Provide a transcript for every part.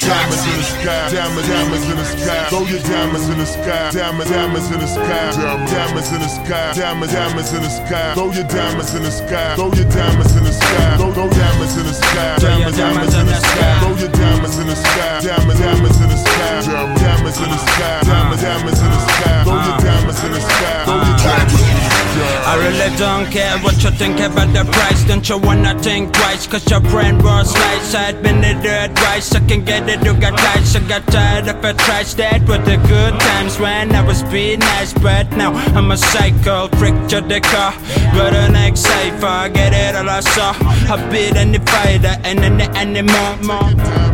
diamonds in the sky, diamonds in the sky. Throw your diamonds in the sky, diamonds in the sky, diamonds in the sky, diamonds in the sky. Throw your diamonds in the sky, throw your diamonds in the sky, throw diamonds in the sky, diamonds in the sky. Throw your diamonds in the sky, diamonds in the sky, diamonds in the sky, diamonds in the sky. Throw your diamonds in the sky, throw your diamonds in the sky. I really don't care what you think about the price. Don't you wanna think twice, cause your brain was slice. I admitted the advice, I can get it, you got lights. I got tired of a trash that with the good times when I was being nice. But now I'm a psycho, freak to the car. Got an X-Cypher, get it all I saw. I beat any fighter and any more.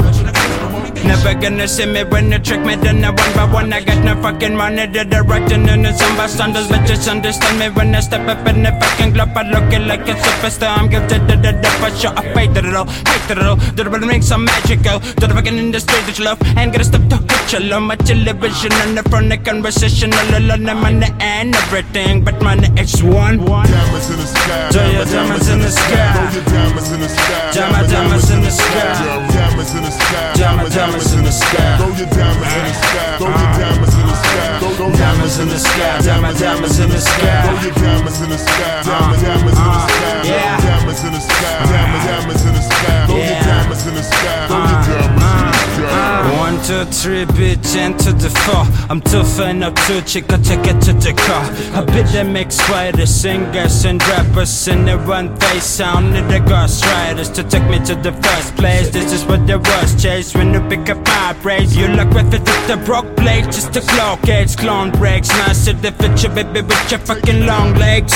Never gonna see me when you trick me, then I one by one. I got no fucking money, the direction and the some bystanders. But just understand me when I step up in the fucking club. I look it like a superstar, I'm guilty to the death for sure. I hated it all, did it make some magical. To the fucking industry that you love, ain't gonna stop to hit you. On my television and the front of conversation. All alone, the money and everything, but money is one. Diamonds in the sky, throw your diamonds in the sky, throw your diamonds in the sky, diamonds in the sky, diamonds in the sky, diamonds in the sky. throw your diamonds in the sky, throw your diamonds in the sky, throw diamonds in the sky, diamonds in the sky. throw your diamonds in the sky, diamonds in the sky, yeah. Diamonds in the sky, diamonds in the sky, throw your diamonds in the sky, throw your diamonds in the sky. 1, 2, 3, bitch, into the 4. I'm too fan of two chica, take it to the car. I be the mix fighter, singers and rappers in the one face sound. Need the ghost riders to take me to the first place. This is what the worst chase when you pick up my praise. You look with it with the broke blade, just the clock edge, clone breaks. Nice to the future, baby, with your fucking long legs.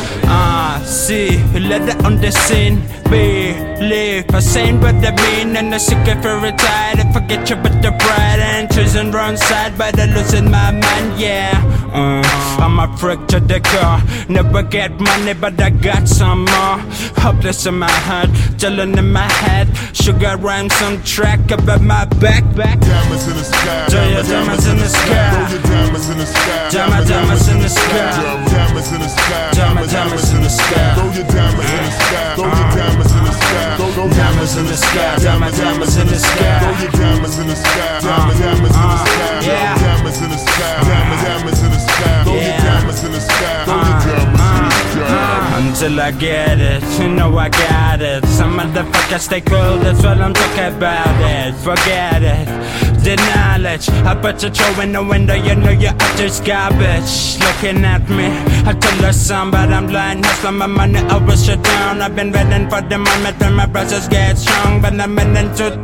See, let it on the scene. Believe, I saying what I mean, and I sick of it retired. I forget you with the pride and choosing wrong side, but I losing my mind, yeah. I'm a freak to the core. Never get money, but I got some more. Hopeless in my heart, chillin' in my head. Sugar rhymes on track about my back. Diamonds in the sky, throw your diamonds in the sky, throw your diamonds in the sky, diamonds in the sky, diamonds in the sky, diamonds in the sky. throw your diamonds in the sky, throw your diamonds in the sky, throw diamonds in the sky, diamonds in the sky. throw your diamonds in the sky, diamonds in the sky, yeah. Diamonds in the sky, diamonds in the sky, throw your diamonds in the sky, throw your diamonds in the sky. Until I get it, you know I got it. Some motherfuckers stay cool, that's what I'm talking about it. Forget it, the knowledge I put you throw in the window, you know you're just garbage. Looking at me, I tell her some, but I'm blind. Hustle my money, always shut down. I've been waiting for the moment when my brothers get strong, but I'm in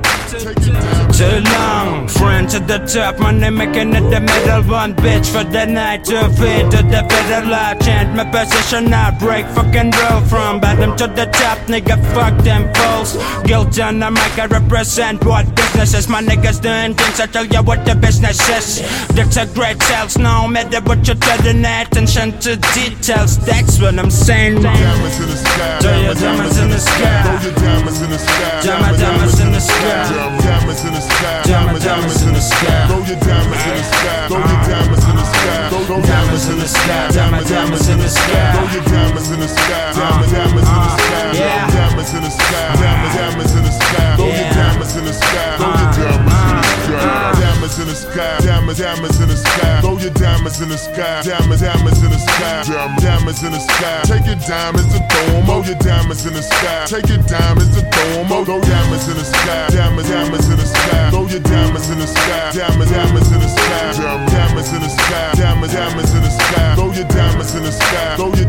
too long. Friend to the top, money making it the middle. One bitch for the night, 2 feet to the middle. I change my position, I break fucking roll from bottom to the top, nigga. Fuck them fools. Guilt on the mic, I represent what business is. My niggas doing things, I tell you what the business is. That's a great sales, no matter what you're telling. Attention to details, that's what I'm saying. Diamonds in the sky, throw your diamonds in the sky, throw your diamonds in the sky, diamonds in the sky, diamonds in the sky, diamonds in the sky. throw your diamonds in the sky, throw your diamonds in the sky, throw diamonds in the sky, diamonds in the sky. throw your diamonds in the sky, diamonds in the sky, yeah. Diamonds in the sky, diamonds in the sky, throw your diamonds in the sky, throw your diamonds in the sky, diamonds in the sky, throw your diamonds in the sky, diamonds in the sky, diamonds in the sky. Take your diamonds and throw 'em, oh your diamonds in the sky. Take your diamonds and throw 'em, oh throw diamonds in the sky, diamonds in the sky, throw your diamonds in the sky, diamonds in the sky, diamonds in the sky, diamonds in the sky, throw your diamonds in the sky, throw your